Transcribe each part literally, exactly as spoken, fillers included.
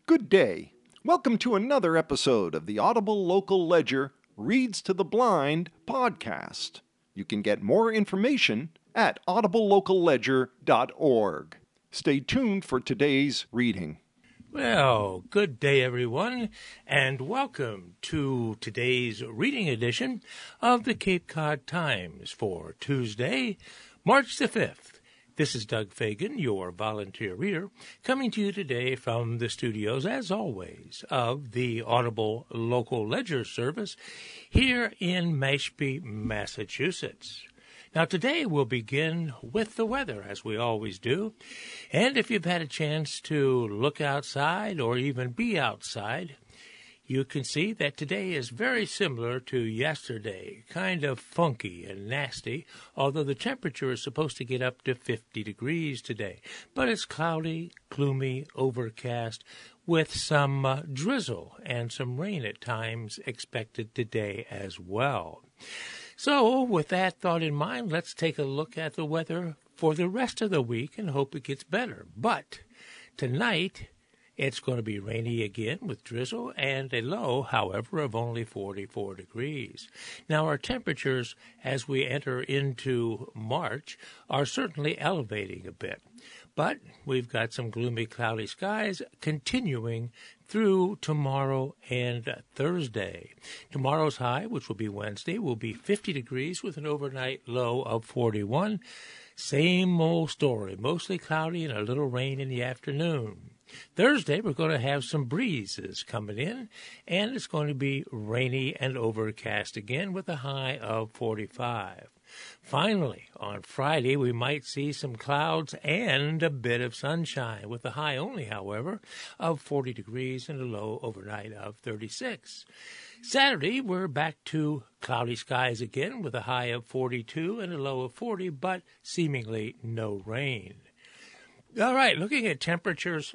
Good day. Welcome to another episode of the Audible Local Ledger Reads to the Blind podcast. You can get more information at audible local ledger dot org. Stay tuned for today's reading. Well, good day, everyone, and welcome to today's reading edition of the Cape Cod Times for Tuesday, March the fifth. This is Doug Fagan, your volunteer reader, coming to you today from the studios, as always, of the Audible Local Ledger Service here in Mashpee, Massachusetts. Now, today we'll begin with the weather, as we always do. And if you've had a chance to look outside or even be outside, you can see that today is very similar to yesterday, kind of funky and nasty, although the temperature is supposed to get up to fifty degrees today. But it's cloudy, gloomy, overcast, with some uh, drizzle and some rain at times expected today as well. So, with that thought in mind, let's take a look at the weather for the rest of the week and hope it gets better. But tonight, it's going to be rainy again with drizzle and a low, however, of only forty-four degrees. Now, our temperatures as we enter into March are certainly elevating a bit. But we've got some gloomy, cloudy skies continuing through tomorrow and Thursday. Tomorrow's high, which will be Wednesday, will be fifty degrees with an overnight low of forty-one. Same old story, mostly cloudy and a little rain in the afternoon. Thursday, we're going to have some breezes coming in, and it's going to be rainy and overcast again with a high of forty-five. Finally, on Friday, we might see some clouds and a bit of sunshine, with a high only, however, of forty degrees and a low overnight of thirty-six. Saturday, we're back to cloudy skies again, with a high of forty-two and a low of forty, but seemingly no rain. All right, looking at temperatures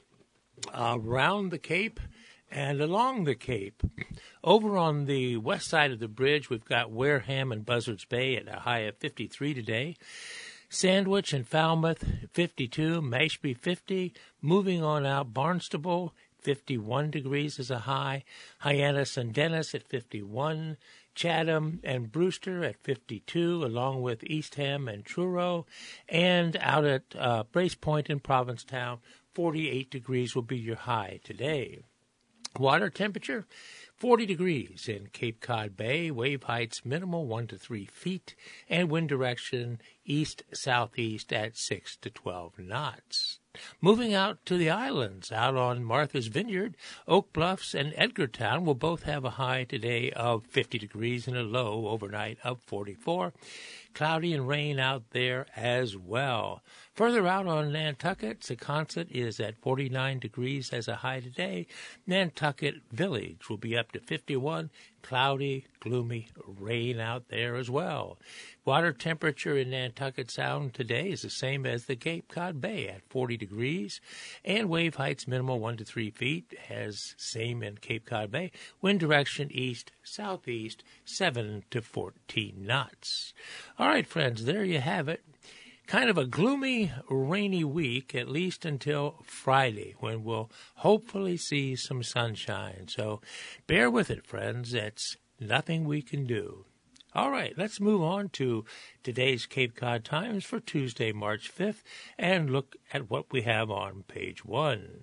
around the Cape and along the Cape. Over on the west side of the bridge, we've got Wareham and Buzzards Bay at a high of fifty-three today. Sandwich and Falmouth, fifty-two. Mashpee, fifty. Moving on out, Barnstable, fifty-one degrees is a high. Hyannis and Dennis at fifty-one. Chatham and Brewster at fifty-two, along with Eastham and Truro. And out at uh, Brace Point in Provincetown, forty-eight degrees will be your high today. Water temperature, forty degrees in Cape Cod Bay. Wave heights minimal one to three feet. And wind direction east-southeast at six to twelve knots. Moving out to the islands, out on Martha's Vineyard, Oak Bluffs and Edgartown will both have a high today of fifty degrees and a low overnight of forty-four. Cloudy and rain out there as well. Further out on Nantucket, Secaucet is at forty-nine degrees as a high today. Nantucket Village will be up to fifty-one. Cloudy, gloomy, rain out there as well. Water temperature in Nantucket Sound today is the same as the Cape Cod Bay at forty degrees. And wave heights minimal one to three feet, as same in Cape Cod Bay. Wind direction east-southeast, seven to fourteen knots. All right, friends, there you have it. Kind of a gloomy, rainy week, at least until Friday, when we'll hopefully see some sunshine. So bear with it, friends. That's nothing we can do. All right, let's move on to today's Cape Cod Times for Tuesday, March fifth, and look at what we have on page one.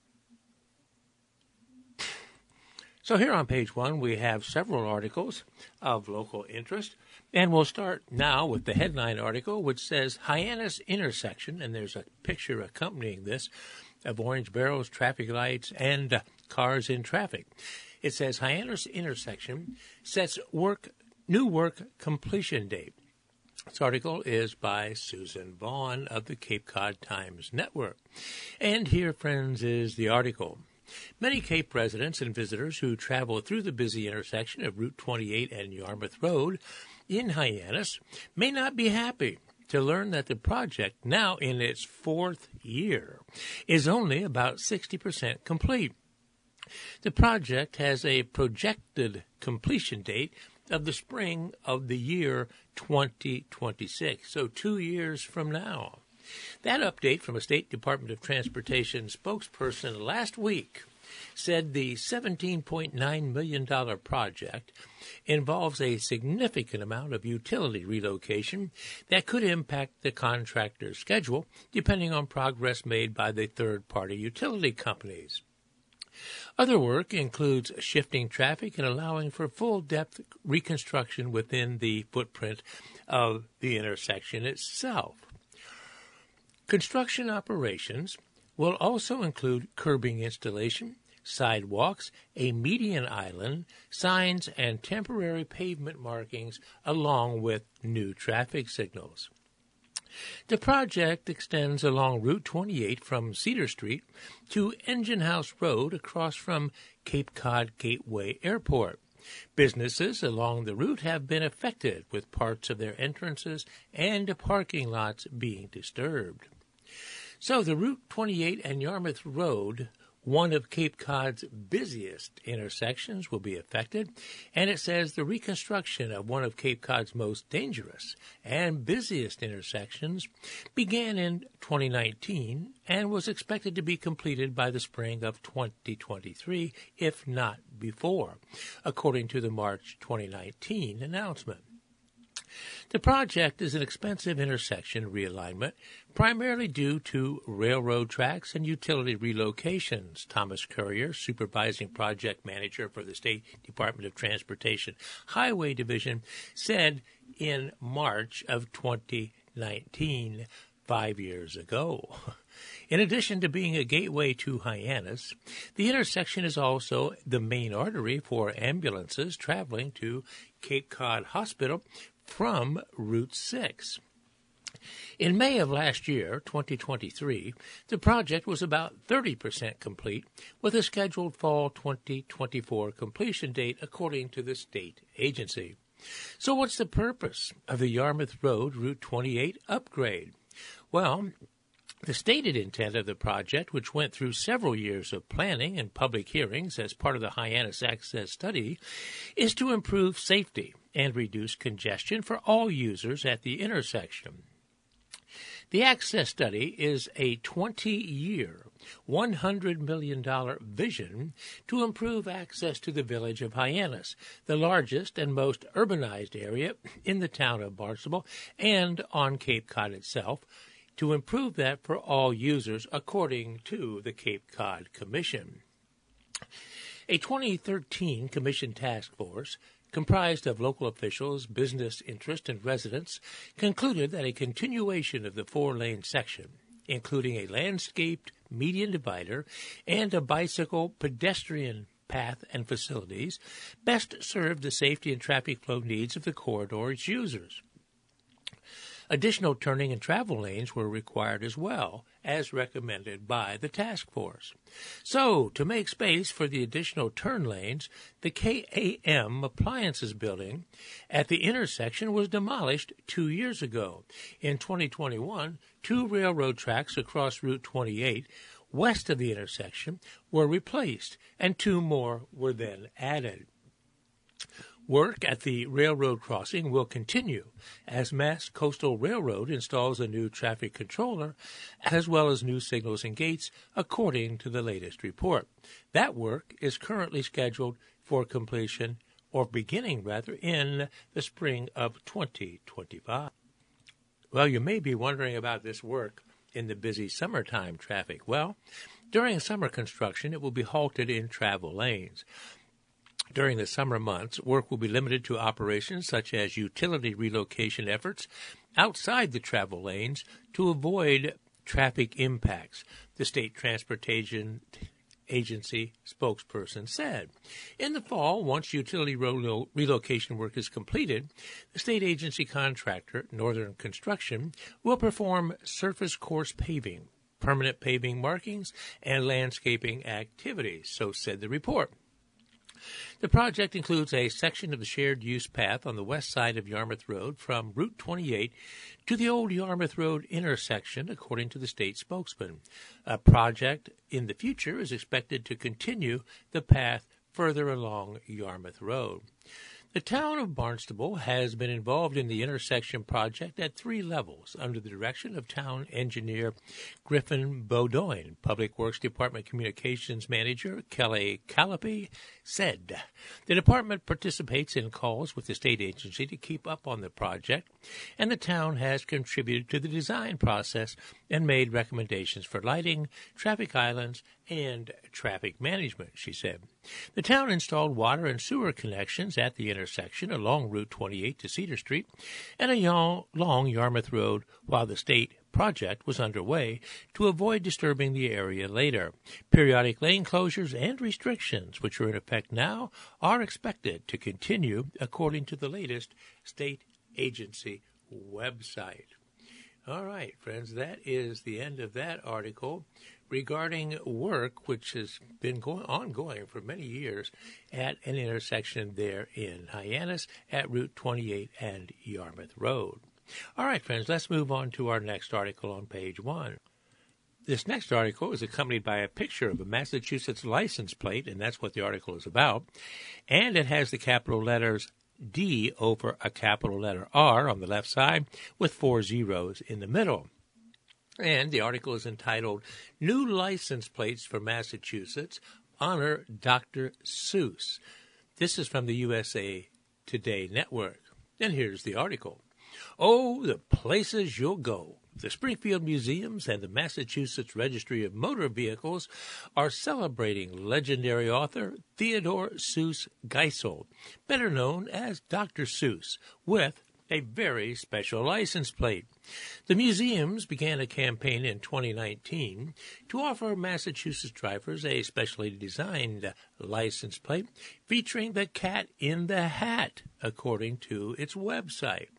So here on page one, we have several articles of local interest. And we'll start now with the headline article, which says Hyannis Intersection, and there's a picture accompanying this of orange barrels, traffic lights, and uh, cars in traffic. It says Hyannis Intersection sets work new work completion date. This article is by Susan Vaughn of the Cape Cod Times Network. And here, friends, is the article. Many Cape residents and visitors who travel through the busy intersection of Route twenty-eight and Yarmouth Road in Hyannis may not be happy to learn that the project, now in its fourth year, is only about sixty percent complete. The project has a projected completion date of the spring of the year twenty twenty-six, so two years from now. That update from a State Department of Transportation spokesperson last week said the seventeen point nine million dollars project involves a significant amount of utility relocation that could impact the contractor's schedule, depending on progress made by the third-party utility companies. Other work includes shifting traffic and allowing for full-depth reconstruction within the footprint of the intersection itself. Construction operations will also include curbing installation, sidewalks, a median island, signs, and temporary pavement markings, along with new traffic signals. The project extends along Route twenty-eight from Cedar Street to Engine House Road across from Cape Cod Gateway Airport. Businesses along the route have been affected, with parts of their entrances and parking lots being disturbed. So the Route twenty-eight and Yarmouth Road, one of Cape Cod's busiest intersections, will be affected, and it says the reconstruction of one of Cape Cod's most dangerous and busiest intersections began in twenty nineteen and was expected to be completed by the spring of twenty twenty-three, if not before, according to the March twenty nineteen announcement. The project is an expensive intersection realignment, primarily due to railroad tracks and utility relocations, Thomas Currier, supervising project manager for the State Department of Transportation Highway Division, said in March of twenty nineteen, five years ago. In addition to being a gateway to Hyannis, the intersection is also the main artery for ambulances traveling to Cape Cod Hospital from Route six. In May of last year, twenty twenty-three, the project was about thirty percent complete, with a scheduled fall twenty twenty-four completion date, according to the state agency. So what's the purpose of the Yarmouth Road Route twenty-eight upgrade? Well, the stated intent of the project, which went through several years of planning and public hearings as part of the Hyannis Access Study, is to improve safety and reduce congestion for all users at the intersection. The Access Study is a twenty-year, one hundred million dollars vision to improve access to the village of Hyannis, the largest and most urbanized area in the town of Barnstable and on Cape Cod itself, to improve that for all users, according to the Cape Cod Commission. A twenty thirteen Commission task force, comprised of local officials, business interests, and residents, concluded that a continuation of the four-lane section, including a landscaped median divider and a bicycle pedestrian path and facilities, best served the safety and traffic flow needs of the corridor's users. Additional turning and travel lanes were required as well, as recommended by the task force. So, to make space for the additional turn lanes, the K A M Appliances building at the intersection was demolished two years ago. In twenty twenty-one, two railroad tracks across Route twenty-eight west of the intersection were replaced, and two more were then added. Work at the railroad crossing will continue as Mass Coastal Railroad installs a new traffic controller as well as new signals and gates, according to the latest report. That work is currently scheduled for completion, or beginning rather, in the spring of twenty twenty-five. Well, you may be wondering about this work in the busy summertime traffic. Well, during summer construction, it will be halted in travel lanes. During the summer months, work will be limited to operations such as utility relocation efforts outside the travel lanes to avoid traffic impacts, the State Transportation Agency spokesperson said. In the fall, once utility relo- relocation work is completed, the state agency contractor, Northern Construction, will perform surface course paving, permanent paving markings, and landscaping activities, so said the report. The project includes a section of the shared use path on the west side of Yarmouth Road from Route twenty-eight to the old Yarmouth Road intersection, according to the state spokesman. A project in the future is expected to continue the path further along Yarmouth Road. The town of Barnstable has been involved in the intersection project at three levels under the direction of town engineer Griffin Beaudoin. Public Works Department Communications Manager Kelly Callipy said the department participates in calls with the state agency to keep up on the project, and the town has contributed to the design process and made recommendations for lighting, traffic islands, and traffic management, she said. The town installed water and sewer connections at the intersection along Route twenty-eight to Cedar Street and a long Yarmouth Road while the state project was underway to avoid disturbing the area later. Periodic lane closures and restrictions, which are in effect now, are expected to continue according to the latest state agency website. All right, friends, that is the end of that article regarding work which has been going ongoing for many years at an intersection there in Hyannis at Route twenty-eight and Yarmouth Road. All right, friends, let's move on to our next article on page one. This next article is accompanied by a picture of a Massachusetts license plate, and that's what the article is about. And it has the capital letters D over a capital letter R on the left side with four zeros in the middle. And the article is entitled, New License Plates for Massachusetts Honor Doctor Seuss. This is from the U S A Today Network. And here's the article. Oh, the places you'll go. The Springfield Museums and the Massachusetts Registry of Motor Vehicles are celebrating legendary author Theodore Seuss Geisel, better known as Doctor Seuss, with a very special license plate. The museums began a campaign in twenty nineteen to offer Massachusetts drivers a specially designed license plate featuring the cat in the hat, according to its website.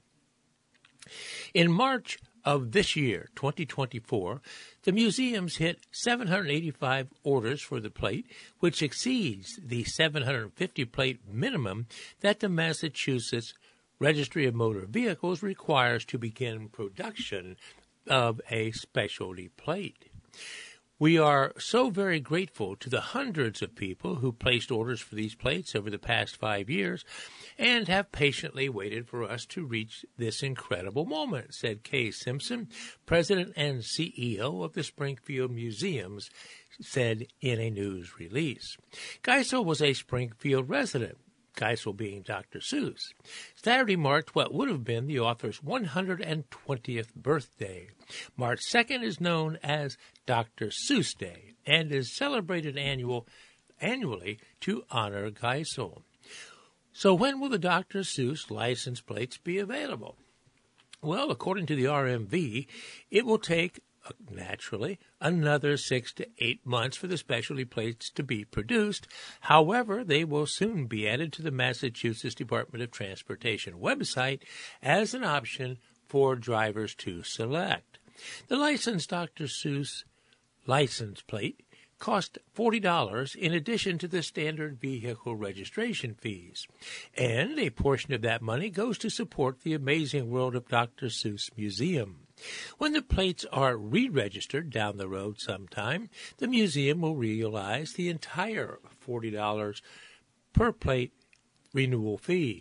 In March of this year, twenty twenty-four, the museums hit seven hundred eighty-five orders for the plate, which exceeds the seven hundred fifty plate minimum that the Massachusetts Registry of Motor Vehicles requires to begin production of a specialty plate. We are so very grateful to the hundreds of people who placed orders for these plates over the past five years and have patiently waited for us to reach this incredible moment, said Kay Simpson, president and C E O of the Springfield Museums, said in a news release. Geisel was a Springfield resident, Geisel being Doctor Seuss. Saturday marked what would have been the author's one hundred twentieth birthday. March second is known as Doctor Seuss Day and is celebrated annual, annually to honor Geisel. So when will the Doctor Seuss license plates be available? Well, according to the R M V, it will take naturally, another six to eight months for the specialty plates to be produced. However, they will soon be added to the Massachusetts Department of Transportation website as an option for drivers to select. The licensed Doctor Seuss license plate cost forty dollars in addition to the standard vehicle registration fees, and a portion of that money goes to support the Amazing World of Doctor Seuss Museum. When the plates are re-registered down the road sometime, the museum will realize the entire forty dollars per plate renewal fee.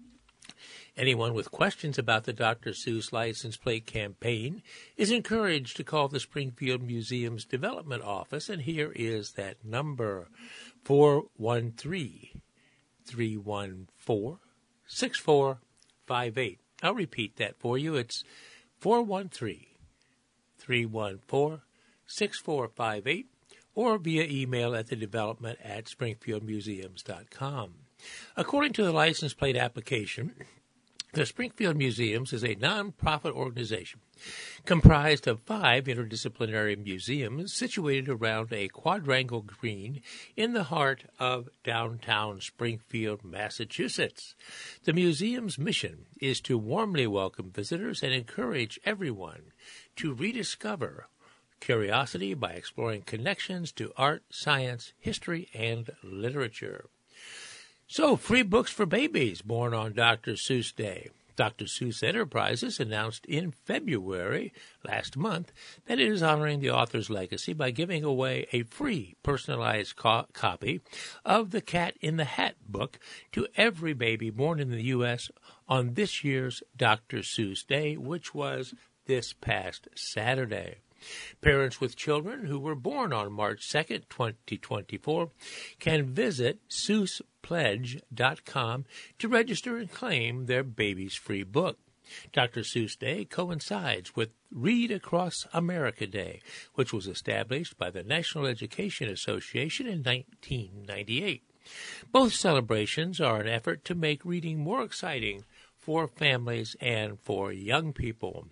Anyone with questions about the Doctor Seuss license plate campaign is encouraged to call the Springfield Museum's Development Office, and here is that number, four one three, three one four, six four five eight. I'll repeat that for you. It's four one three, three one four, six four five eight, or via email at the development at springfield museums dot com. According to the license plate application, the Springfield Museums is a non-profit organization comprised of five interdisciplinary museums situated around a quadrangle green in the heart of downtown Springfield, Massachusetts. The museum's mission is to warmly welcome visitors and encourage everyone to rediscover curiosity by exploring connections to art, science, history, and literature. So, free books for babies born on Doctor Seuss Day. Doctor Seuss Enterprises announced in February last month that it is honoring the author's legacy by giving away a free personalized co- copy of the Cat in the Hat book to every baby born in the U S on this year's Doctor Seuss Day, which was this past Saturday. Parents with children who were born on March second, twenty twenty-four, can visit Seuss Pledge dot com to register and claim their baby's free book. Doctor Seuss Day coincides with Read Across America Day, which was established by the National Education Association in nineteen ninety-eight. Both celebrations are an effort to make reading more exciting for families and for young people.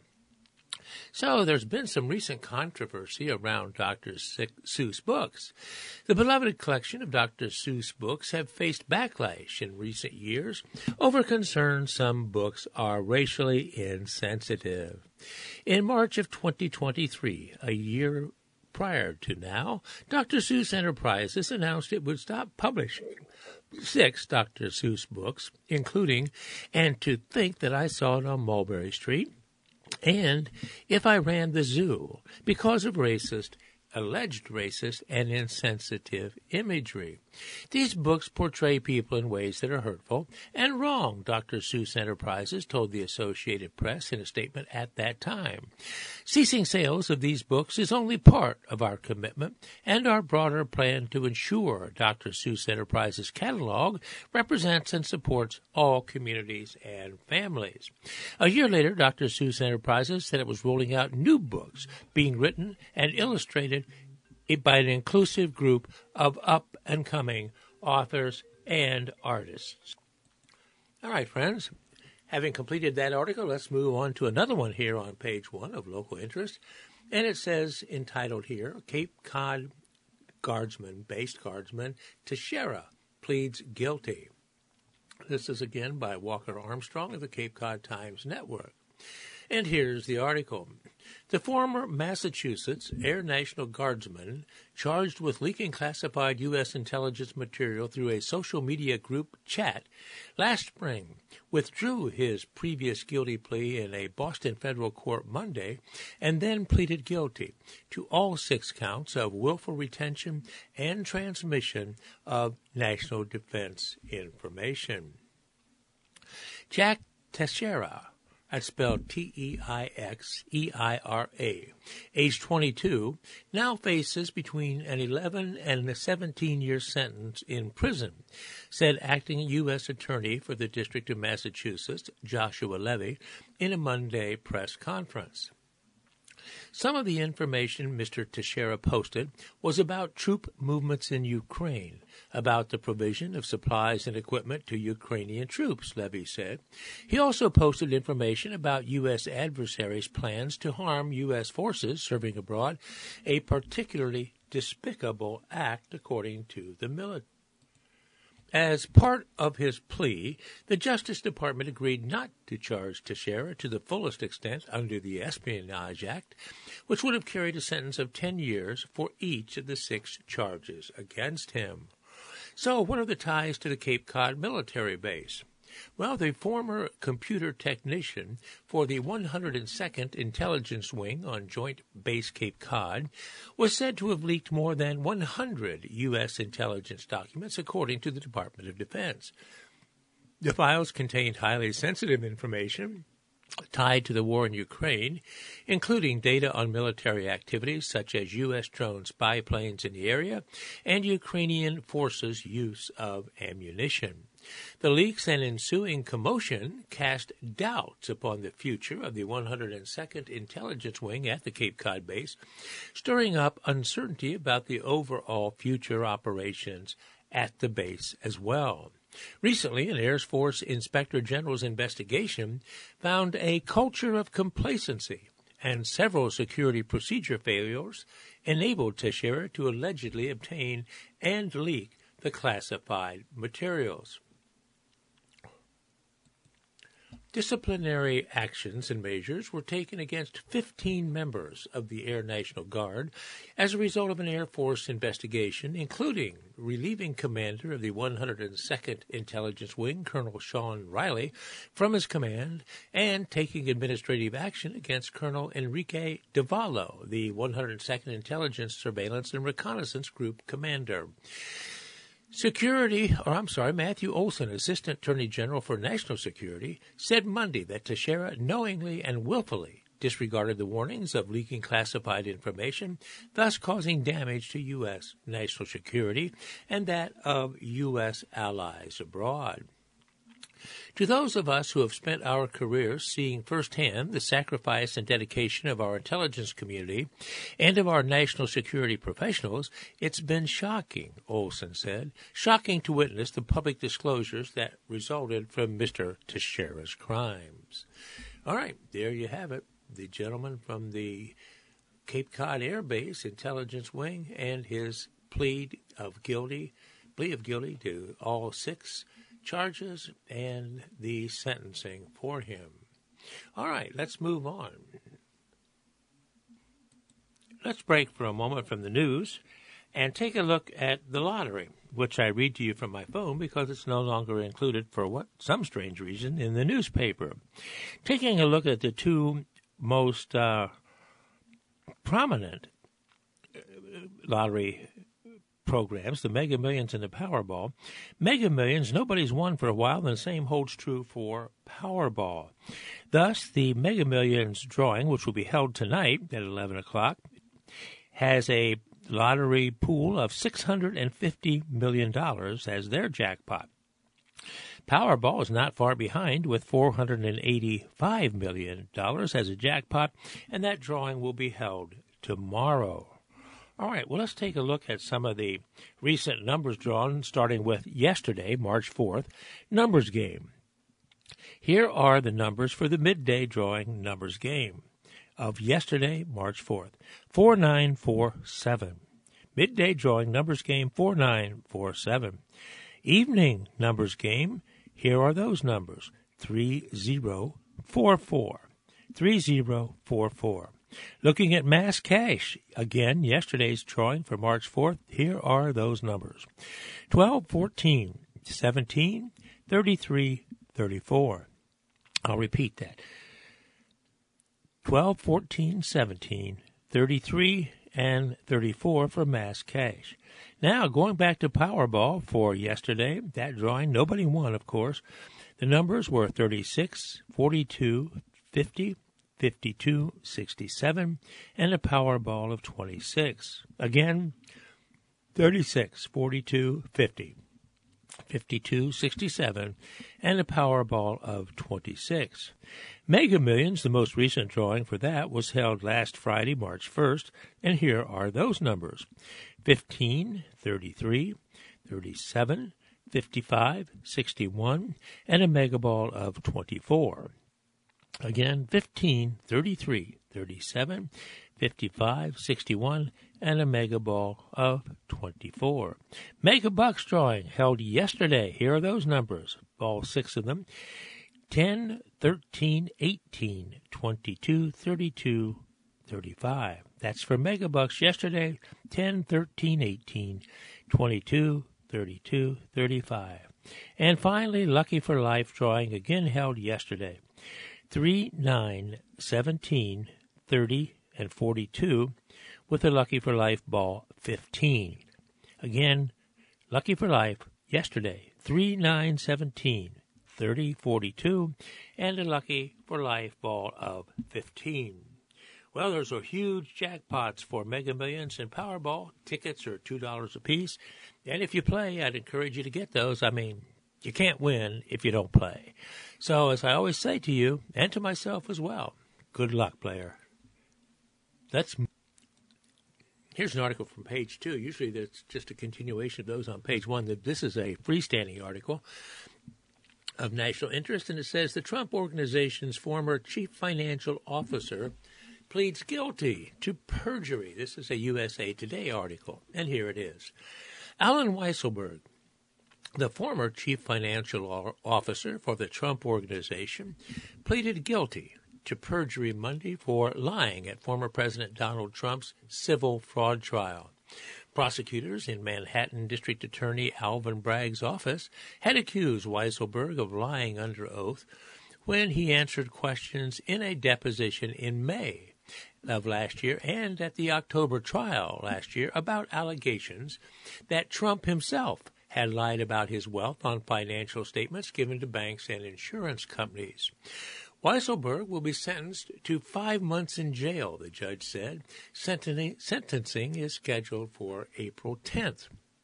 So there's been some recent controversy around Doctor Seuss books. The beloved collection of Doctor Seuss books have faced backlash in recent years over concerns some books are racially insensitive. In March of twenty twenty-three, a year prior to now, Doctor Seuss Enterprises announced it would stop publishing six Doctor Seuss books, including And to Think That I Saw It on Mulberry Street, and If I Ran the Zoo, because of racist, alleged racist, and insensitive imagery. These books portray people in ways that are hurtful and wrong, Doctor Seuss Enterprises told the Associated Press in a statement at that time. Ceasing sales of these books is only part of our commitment and our broader plan to ensure Doctor Seuss Enterprises' catalog represents and supports all communities and families. A year later, Doctor Seuss Enterprises said it was rolling out new books being written and illustrated by an inclusive group of up-and-coming authors and artists. All right, friends. Having completed that article, let's move on to another one here on page one of Local Interest. And it says, entitled here, Cape Cod Guardsman, based guardsman, Teixeira pleads guilty. This is again by Walker Armstrong of the Cape Cod Times Network. And here's the article. The former Massachusetts Air National Guardsman, charged with leaking classified U S intelligence material through a social media group chat last spring, withdrew his previous guilty plea in a Boston federal court Monday and then pleaded guilty to all six counts of willful retention and transmission of national defense information. Jack Teixeira, that's spelled T E I X E I R A, age twenty-two, now faces between an eleven and a seventeen-year sentence in prison, said acting U S Attorney for the District of Massachusetts, Joshua Levy, in a Monday press conference. Some of the information Mister Teixeira posted was about troop movements in Ukraine, about the provision of supplies and equipment to Ukrainian troops, Levy said. He also posted information about U S adversaries' plans to harm U S forces serving abroad, a particularly despicable act, according to the military. As part of his plea, the Justice Department agreed not to charge Teixeira to the fullest extent under the Espionage Act, which would have carried a sentence of ten years for each of the six charges against him. So what are the ties to the Cape Cod military base? Well, the former computer technician for the one hundred second Intelligence Wing on Joint Base Cape Cod was said to have leaked more than one hundred U S intelligence documents, according to the Department of Defense. The files contained highly sensitive information tied to the war in Ukraine, including data on military activities such as U S drone spy planes in the area and Ukrainian forces' use of ammunition. The leaks and ensuing commotion cast doubts upon the future of the one hundred second Intelligence Wing at the Cape Cod base, stirring up uncertainty about the overall future operations at the base as well. Recently, an Air Force Inspector General's investigation found a culture of complacency, and several security procedure failures enabled Teixeira to allegedly obtain and leak the classified materials. Disciplinary actions and measures were taken against fifteen members of the Air National Guard as a result of an Air Force investigation, including relieving commander of the one hundred second Intelligence Wing, Colonel Sean Riley, from his command and taking administrative action against Colonel Enrique Davallo, the one hundred second Intelligence, Surveillance, and Reconnaissance Group commander. Security, or I'm sorry, Matthew Olson, Assistant Attorney General for National Security, said Monday that Teixeira knowingly and willfully disregarded the warnings of leaking classified information, thus causing damage to U S national security and that of U S allies abroad. To those of us who have spent our careers seeing firsthand the sacrifice and dedication of our intelligence community and of our national security professionals, it's been shocking, Olson said, shocking to witness the public disclosures that resulted from Mister Teixeira's crimes. All right, there you have it. The gentleman from the Cape Cod Air Base Intelligence Wing and his plea of guilty, plea of guilty to all six charges and the sentencing for him. All right, let's move on. Let's break for a moment from the news and take a look at the lottery, which I read to you from my phone because it's no longer included for what some strange reason in the newspaper. Taking a look at the two most uh, prominent lottery programs, the Mega Millions and the Powerball. Mega Millions, nobody's won for a while, and the same holds true for Powerball. Thus, the Mega Millions drawing, which will be held tonight at eleven o'clock, has a lottery pool of six hundred fifty million dollars as their jackpot. Powerball is not far behind with four hundred eighty-five million dollars as a jackpot, and that drawing will be held tomorrow. All right, well, let's take a look at some of the recent numbers drawn, starting with yesterday, March fourth, numbers game. Here are the numbers for the midday drawing numbers game of yesterday, March fourth, four nine four seven. Midday drawing numbers game, four nine four seven. Evening numbers game, here are those numbers, three zero four four, three zero four four. Looking at mass cash, again, yesterday's drawing for March fourth, here are those numbers. twelve, fourteen, seventeen, thirty-three, thirty-four. I'll repeat that. twelve, fourteen, seventeen, thirty-three, and thirty-four for mass cash. Now, going back to Powerball for yesterday, that drawing, nobody won, of course. The numbers were thirty-six, forty-two, fifty, fifty-two, sixty-seven, and a Powerball of twenty-six. Again, thirty-six, forty-two, fifty, fifty-two, sixty-seven, and a Powerball of twenty-six. Mega Millions, the most recent drawing for that, was held last Friday, March first, and here are those numbers. fifteen, thirty-three, thirty-seven, fifty-five, sixty-one, and a Mega Ball of twenty-four. Again, fifteen, thirty-three, thirty-seven, fifty-five, sixty-one, and a Mega Ball of twenty-four. Mega Bucks drawing held yesterday. Here are those numbers, all six of them. ten, thirteen, eighteen, twenty-two, thirty-two, thirty-five. That's for Mega Bucks yesterday, ten, thirteen, eighteen, twenty-two, thirty-two, thirty-five. And finally, Lucky for Life drawing again held yesterday. three, nine, seventeen, thirty, and forty-two, with a Lucky for Life ball fifteen. Again, Lucky for Life yesterday, three, nine, seventeen, thirty, forty-two, and a Lucky for Life ball of fifteen. Well, those are huge jackpots for Mega Millions and Powerball. Tickets are two dollars a piece. And if you play, I'd encourage you to get those. I mean, you can't win if you don't play. So, as I always say to you, and to myself as well, good luck, player. That's Here's an article from page two. Usually that's just a continuation of those on page one. This is a freestanding article of national interest, and it says the Trump Organization's former chief financial officer pleads guilty to perjury. This is a U S A Today article, and here it is. Alan Weisselberg, The former chief financial officer for the Trump Organization pleaded guilty to perjury Monday for lying at former President Donald Trump's civil fraud trial. Prosecutors in Manhattan District Attorney Alvin Bragg's office had accused Weisselberg of lying under oath when he answered questions in a deposition in May of last year and at the October trial last year about allegations that Trump himself had lied about his wealth on financial statements given to banks and insurance companies. Weisselberg will be sentenced to five months in jail, the judge said. Sentencing, sentencing is scheduled for April tenth.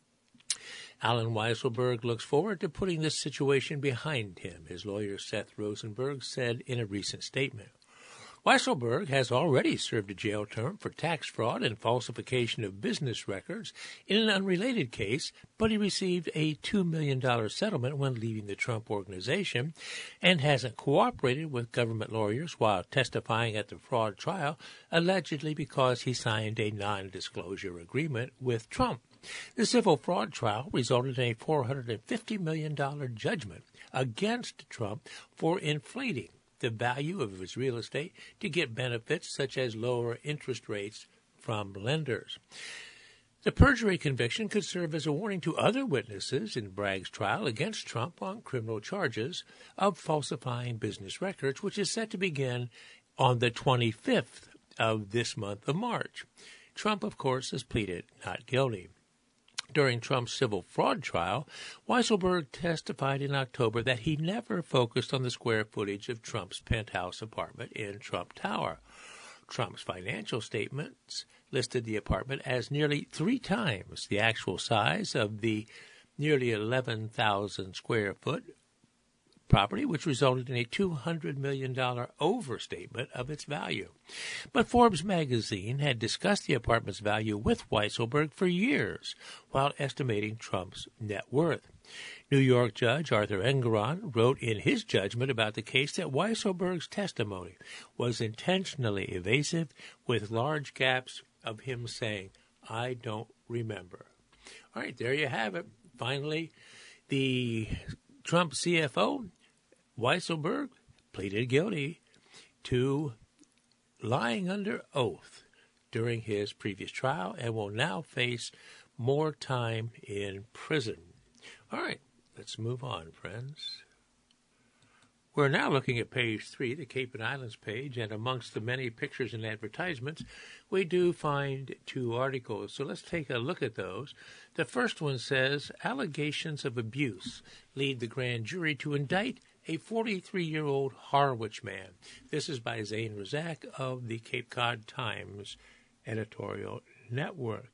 Alan Weisselberg looks forward to putting this situation behind him, his lawyer Seth Rosenberg said in a recent statement. Weisselberg has already served a jail term for tax fraud and falsification of business records in an unrelated case, but he received a two million dollars settlement when leaving the Trump Organization and hasn't cooperated with government lawyers while testifying at the fraud trial, allegedly because he signed a non-disclosure agreement with Trump. The civil fraud trial resulted in a four hundred fifty million dollars judgment against Trump for inflating the value of his real estate to get benefits such as lower interest rates from lenders. The perjury conviction could serve as a warning to other witnesses in Bragg's trial against Trump on criminal charges of falsifying business records, which is set to begin on the twenty-fifth of this month of March. Trump, of course, has pleaded not guilty. During Trump's civil fraud trial, Weisselberg testified in October that he never focused on the square footage of Trump's penthouse apartment in Trump Tower. Trump's financial statements listed the apartment as nearly three times the actual size of the nearly eleven thousand square foot property, which resulted in a two hundred million dollars overstatement of its value. But Forbes magazine had discussed the apartment's value with Weisselberg for years while estimating Trump's net worth. New York Judge Arthur Engoron wrote in his judgment about the case that Weisselberg's testimony was intentionally evasive, with large gaps of him saying, "I don't remember." All right, there you have it. Finally, the Trump C F O, Weisselberg, pleaded guilty to lying under oath during his previous trial and will now face more time in prison. All right, let's move on, friends. We're now looking at page three, the Cape and Islands page, and amongst the many pictures and advertisements, we do find two articles. So let's take a look at those. The first one says, allegations of abuse lead the grand jury to indict a forty-three-year-old Harwich man. This is by Zane Razak of the Cape Cod Times editorial network.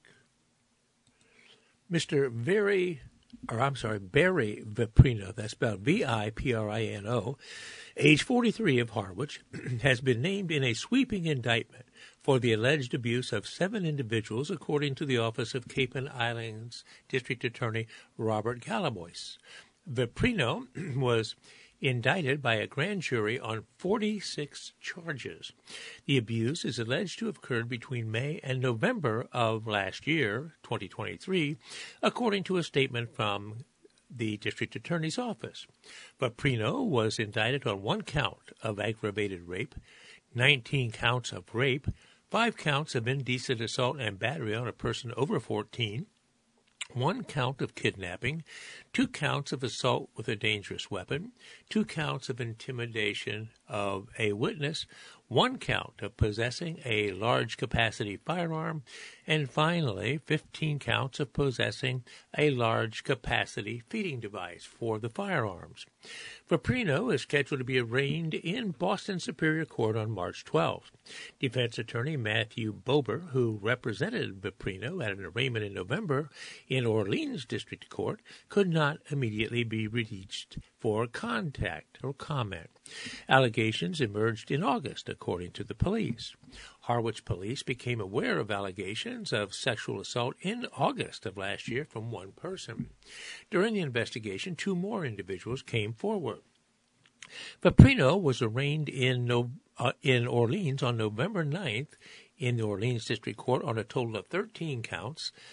Mister Very... or I'm sorry, Barry Viprino, that's spelled V I P R I N O, age forty-three of Harwich, has been named in a sweeping indictment for the alleged abuse of seven individuals, according to the Office of Cape and Islands District Attorney Robert Galamois. Viprino was indicted by a grand jury on forty-six charges. The abuse is alleged to have occurred between May and November of last year, twenty twenty-three, according to a statement from the district attorney's office. Viprino was indicted on one count of aggravated rape, nineteen counts of rape, five counts of indecent assault and battery on a person over fourteen, one count of kidnapping, two counts of assault with a dangerous weapon, two counts of intimidation of a witness, one count of possessing a large-capacity firearm, and finally, fifteen counts of possessing a large-capacity feeding device for the firearms. Viprino is scheduled to be arraigned in Boston Superior Court on March twelfth. Defense attorney Matthew Bober, who represented Viprino at an arraignment in November in Orleans District Court, could not immediately be reached for contact or comment. Allegations emerged in August, according to the police. Harwich police became aware of allegations of sexual assault in August of last year from one person. During the investigation, two more individuals came forward. Viprino was arraigned in, no, uh, in Orleans on November ninth in the Orleans District Court on a total of thirteen counts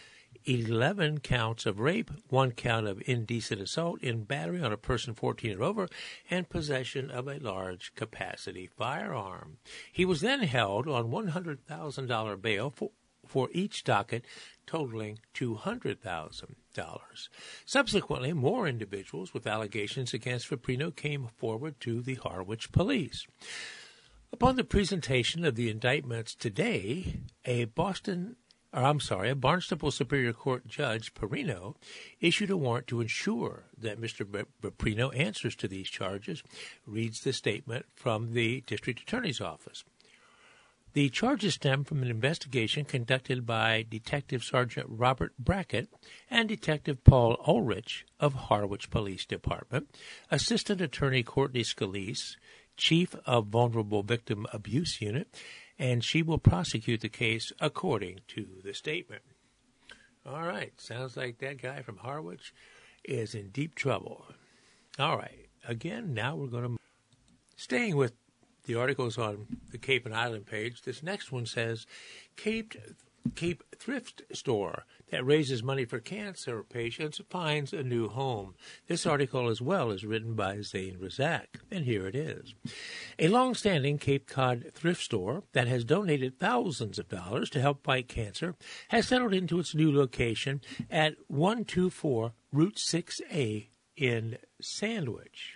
eleven counts of rape, one count of indecent assault in battery on a person fourteen or over, and possession of a large capacity firearm. He was then held on one hundred thousand dollars bail for, for each docket, totaling two hundred thousand dollars. Subsequently, more individuals with allegations against Vaprino came forward to the Harwich police. Upon the presentation of the indictments today, a Boston, or I'm sorry, a Barnstable Superior Court Judge, Perino, issued a warrant to ensure that Mister Vaprino answers to these charges, reads the statement from the District Attorney's Office. The charges stem from an investigation conducted by Detective Sergeant Robert Brackett and Detective Paul Ulrich of Harwich Police Department, Assistant Attorney Courtney Scalise, Chief of Vulnerable Victim Abuse Unit, and she will prosecute the case according to the statement. All right, sounds like that guy from Harwich is in deep trouble. All right, again, now we're going to... Staying with the articles on the Cape and Island page, this next one says, Cape Cape Thrift Store that raises money for cancer patients finds a new home. This article as well is written by Zane Razak, and here it is. A long-standing Cape Cod thrift store that has donated thousands of dollars to help fight cancer has settled into its new location at one twenty-four Route six A in Sandwich.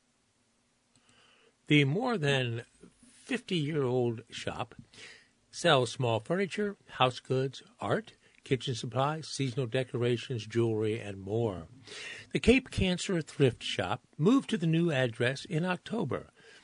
The more than fifty-year-old shop sells small furniture, house goods, art, kitchen supplies, seasonal decorations, jewelry, and more. The Cape Cancer Thrift Shop moved to the new address in October.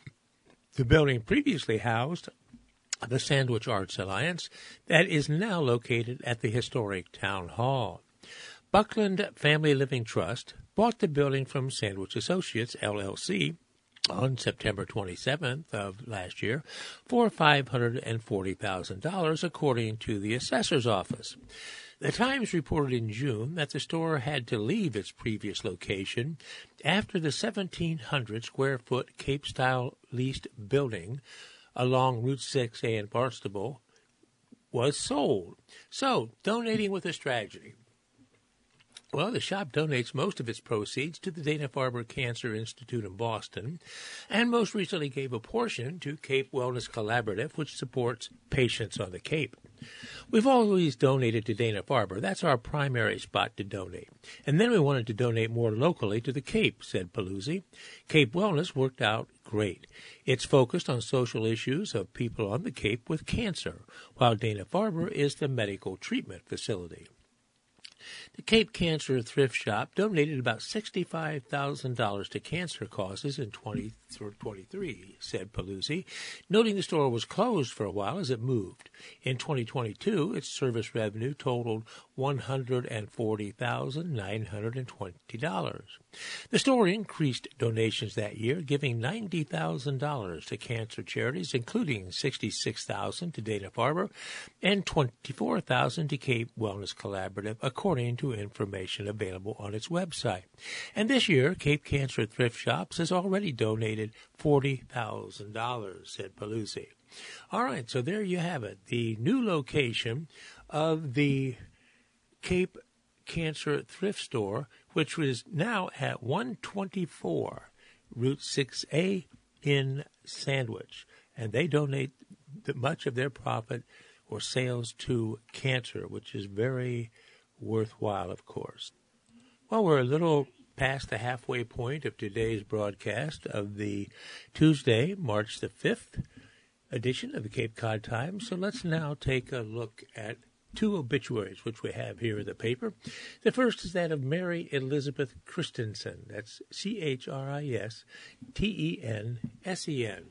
The building previously housed the Sandwich Arts Alliance that is now located at the historic Town Hall. Buckland Family Living Trust bought the building from Sandwich Associates, L L C, on September twenty-seventh of last year for five hundred forty thousand dollars, according to the assessor's office. The Times reported in June that the store had to leave its previous location after the seventeen hundred square foot Cape-style leased building along Route six A in Barnstable was sold. So, donating with a strategy. Well, the shop donates most of its proceeds to the Dana-Farber Cancer Institute in Boston, and most recently gave a portion to Cape Wellness Collaborative, which supports patients on the Cape. We've always donated to Dana-Farber. That's our primary spot to donate. And then we wanted to donate more locally to the Cape, said Paluzzi. Cape Wellness worked out great. It's focused on social issues of people on the Cape with cancer, while Dana-Farber is the medical treatment facility. The Cape Cancer Thrift Shop donated about sixty-five thousand dollars to cancer causes in twenty twenty-three, said Paluzzi, noting the store was closed for a while as it moved. In twenty twenty-two, its service revenue totaled one hundred forty thousand nine hundred twenty dollars. The store increased donations that year, giving ninety thousand dollars to cancer charities, including sixty-six thousand dollars to Dana-Farber and twenty-four thousand dollars to Cape Wellness Collaborative, according to information available on its website. And this year, Cape Cancer Thrift Shops has already donated forty thousand dollars, said Paluzzi. All right, so there you have it, the new location of the Cape Cancer Thrift Store, which is now at one twenty-four Route six A in Sandwich. And they donate much of their profit or sales to cancer, which is very worthwhile, of course. Well, we're a little past the halfway point of today's broadcast of the Tuesday, March the fifth edition of the Cape Cod Times. So let's now take a look at two obituaries, which we have here in the paper. The first is that of Mary Elizabeth Christensen. That's C H R I S T E N S E N.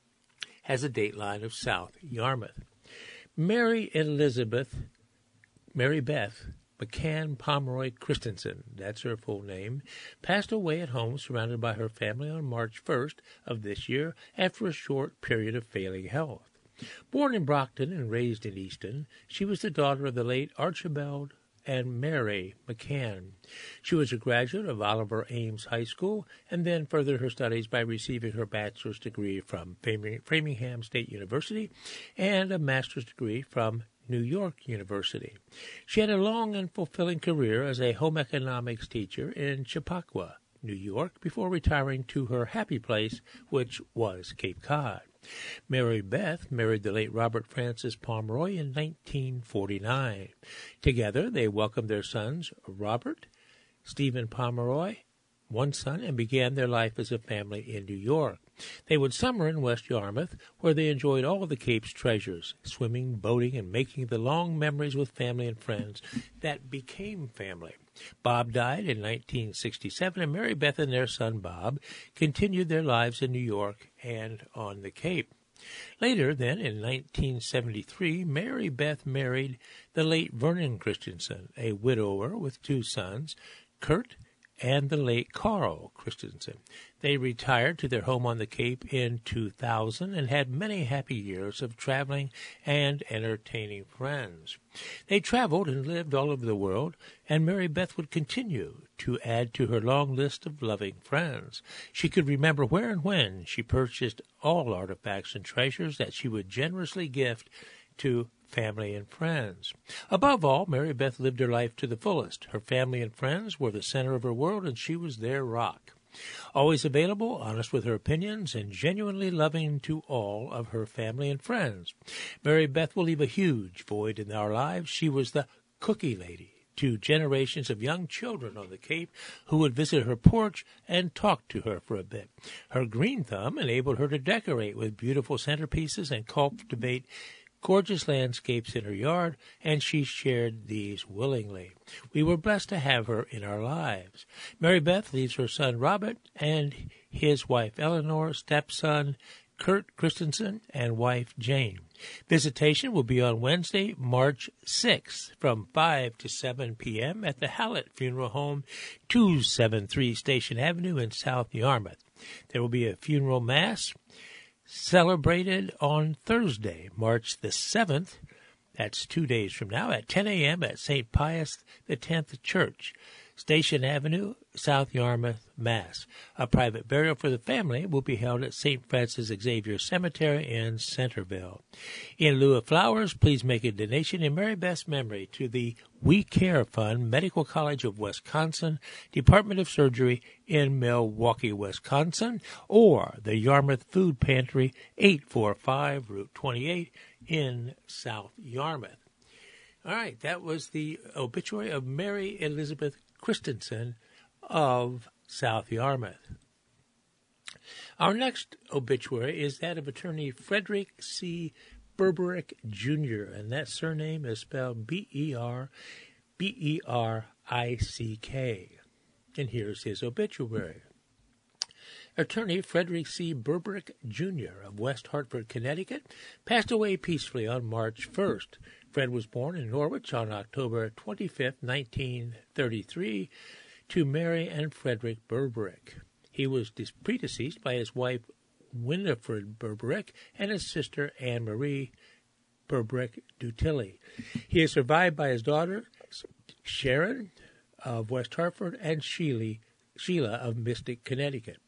Has a dateline of South Yarmouth. Mary Elizabeth, Mary Beth McCann Pomeroy Christensen, that's her full name, passed away at home surrounded by her family on March first of this year after a short period of failing health. Born in Brockton and raised in Easton, she was the daughter of the late Archibald and Mary McCann. She was a graduate of Oliver Ames High School and then furthered her studies by receiving her bachelor's degree from Framingham State University and a master's degree from New York University. She had a long and fulfilling career as a home economics teacher in Chappaqua, New York, before retiring to her happy place, which was Cape Cod. Mary Beth married the late Robert Francis Pomeroy in nineteen forty-nine. Together, they welcomed their sons, Robert, Stephen Pomeroy, one son, and began their life as a family in New York. They would summer in West Yarmouth, where they enjoyed all the Cape's treasures, swimming, boating, and making the long memories with family and friends that became family. Bob died in nineteen sixty-seven, and Mary Beth and their son Bob continued their lives in New York and on the Cape. Later, then, in nineteen seventy-three, Mary Beth married the late Vernon Christensen, a widower with two sons, Kurt and the late Carl Christensen. They retired to their home on the Cape in two thousand and had many happy years of traveling and entertaining friends. They traveled and lived all over the world, and Mary Beth would continue to add to her long list of loving friends. She could remember where and when she purchased all artifacts and treasures that she would generously gift to family and friends. Above all, Mary Beth lived her life to the fullest. Her family and friends were the center of her world, and she was their rock. Always available, honest with her opinions, and genuinely loving to all of her family and friends. Mary Beth will leave a huge void in our lives. She was the cookie lady to generations of young children on the Cape who would visit her porch and talk to her for a bit. Her green thumb enabled her to decorate with beautiful centerpieces and cultivate gorgeous landscapes in her yard, and she shared these willingly. We were blessed to have her in our lives. Mary Beth leaves her son Robert and his wife Eleanor, stepson Kurt Christensen, and wife Jane. Visitation will be on Wednesday, March sixth, from five to seven p.m. at the Hallett Funeral Home, two seventy-three Station Avenue in South Yarmouth. There will be a funeral mass celebrated on Thursday, March the seventh, that's two days from now, at ten a.m. at Saint Pius the tenth Church, Station Avenue, South Yarmouth, Mass. A private burial for the family will be held at Saint Francis Xavier Cemetery in Centerville. In lieu of flowers, please make a donation in Mary Beth's memory to the We Care Fund, Medical College of Wisconsin, Department of Surgery in Milwaukee, Wisconsin, or the Yarmouth Food Pantry, eight forty-five Route twenty-eight in South Yarmouth. All right, that was the obituary of Mary Elizabeth Christensen of South Yarmouth. Our next obituary is that of attorney Frederick C. Berberick, Junior, and that surname is spelled B E R B E R I C K. And here's his obituary. Attorney Frederick C. Berberick, Junior of West Hartford, Connecticut, passed away peacefully on March first. Fred was born in Norwich on October twenty-fifth, nineteen thirty-three, to Mary and Frederick Berberick. He was predeceased by his wife Winifred Berberick and his sister Anne Marie Berberick Dutilly. He is survived by his daughter Sharon of West Hartford and Sheila, Sheila of Mystic, Connecticut,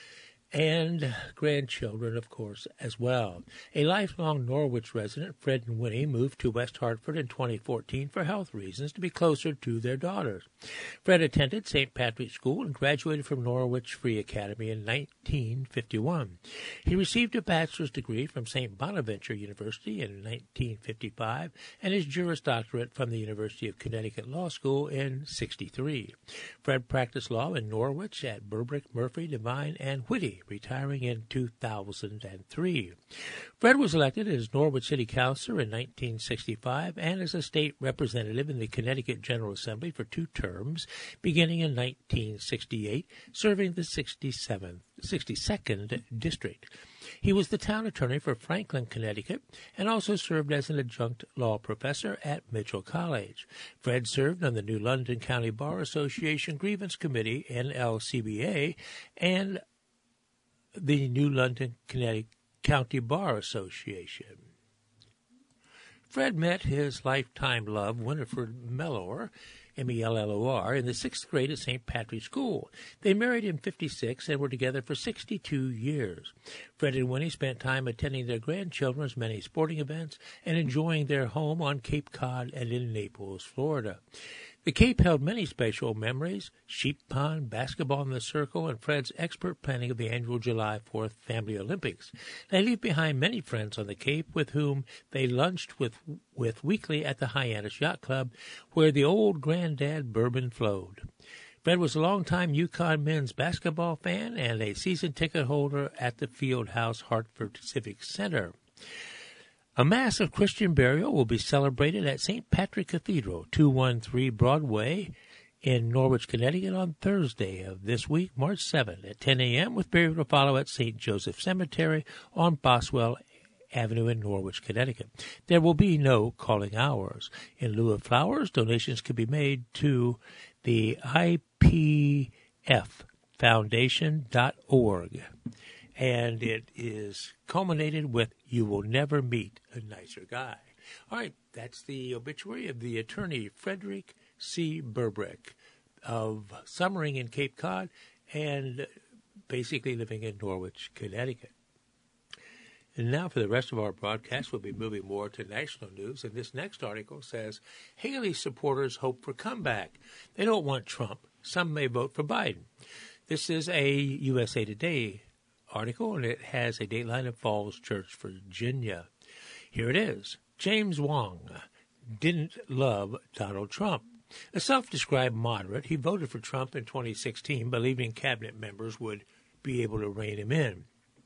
and grandchildren, of course, as well. A lifelong Norwich resident, Fred and Winnie moved to West Hartford in twenty fourteen for health reasons to be closer to their daughters. Fred attended Saint Patrick's School and graduated from Norwich Free Academy in nineteen fifty-one. He received a bachelor's degree from Saint Bonaventure University in nineteen fifty-five and his Juris Doctorate from the University of Connecticut Law School in sixty-three. Fred practiced law in Norwich at Berberick, Murphy, Devine, and Whitty, retiring in two thousand three. Fred was elected as Norwich City Councilor in nineteen sixty-five and as a state representative in the Connecticut General Assembly for two terms, beginning in nineteen sixty-eight, serving the sixty-seventh, sixty-second District. He was the town attorney for Franklin, Connecticut, and also served as an adjunct law professor at Mitchell College. Fred served on the New London County Bar Association Grievance Committee, N L C B A, and the New London, Connecticut County Bar Association. Fred met his lifetime love, Winifred Mellor, M E L L O R, in the sixth grade at Saint Patrick's School. They married in fifty-six and were together for sixty-two years. Fred and Winnie spent time attending their grandchildren's many sporting events and enjoying their home on Cape Cod and in Naples, Florida. The Cape held many special memories: sheep pond, basketball in the circle, and Fred's expert planning of the annual July fourth Family Olympics. They leave behind many friends on the Cape with whom they lunched with, with weekly at the Hyannis Yacht Club, where the old granddad bourbon flowed. Fred was a longtime UConn men's basketball fan and a season ticket holder at the Fieldhouse Hartford Civic Center. A Mass of Christian burial will be celebrated at Saint Patrick Cathedral, two thirteen Broadway in Norwich, Connecticut on Thursday of this week, March seventh at ten a.m., with burial to follow at Saint Joseph Cemetery on Boswell Avenue in Norwich, Connecticut. There will be no calling hours. In lieu of flowers, donations can be made to the I P F foundation dot org. And it is culminated with "You will never meet a nicer guy." All right, that's the obituary of the attorney Frederick C. Burbrick of summering in Cape Cod and basically living in Norwich, Connecticut. And now for the rest of our broadcast, we'll be moving more to national news. And this next article says, Haley supporters hope for comeback. They don't want Trump. Some may vote for Biden. This is a U S A Today article, and it has a dateline of Falls Church, Virginia. Here it is. James Wong didn't love Donald Trump. A self-described moderate, he voted for Trump in twenty sixteen, believing cabinet members would be able to rein him in.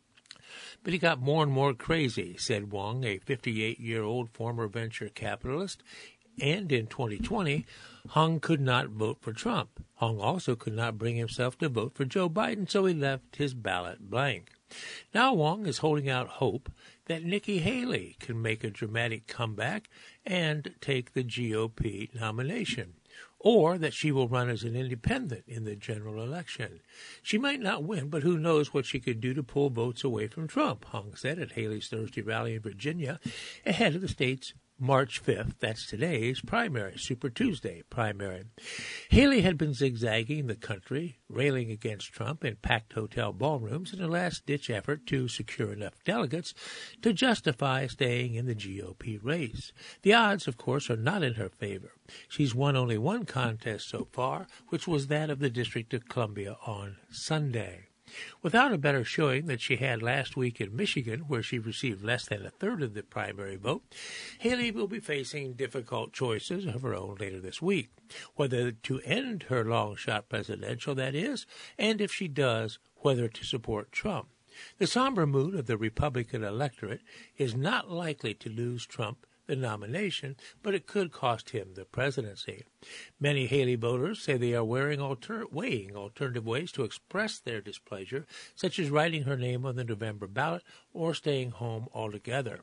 But he got more and more crazy, said Wong, a fifty-eight-year-old former venture capitalist. And in twenty twenty, Hung could not vote for Trump. Hung also could not bring himself to vote for Joe Biden, so he left his ballot blank. Now Wong is holding out hope that Nikki Haley can make a dramatic comeback and take the G O P nomination, or that she will run as an independent in the general election. She might not win, but who knows what she could do to pull votes away from Trump, Hung said at Haley's Thursday rally in Virginia, ahead of the state's March fifth, that's today's primary, Super Tuesday primary. Haley had been zigzagging the country, railing against Trump in packed hotel ballrooms in a last-ditch effort to secure enough delegates to justify staying in the G O P race. The odds, of course, are not in her favor. She's won only one contest so far, which was that of the District of Columbia on Sunday. Without a better showing than she had last week in Michigan, where she received less than a third of the primary vote, Haley will be facing difficult choices of her own later this week. Whether to end her long-shot presidential, that is, and if she does, whether to support Trump. The somber mood of the Republican electorate is not likely to lose Trump the nomination, but it could cost him the presidency. Many Haley voters say they are weighing, alter- weighing alternative ways to express their displeasure, such as writing her name on the November ballot or staying home altogether.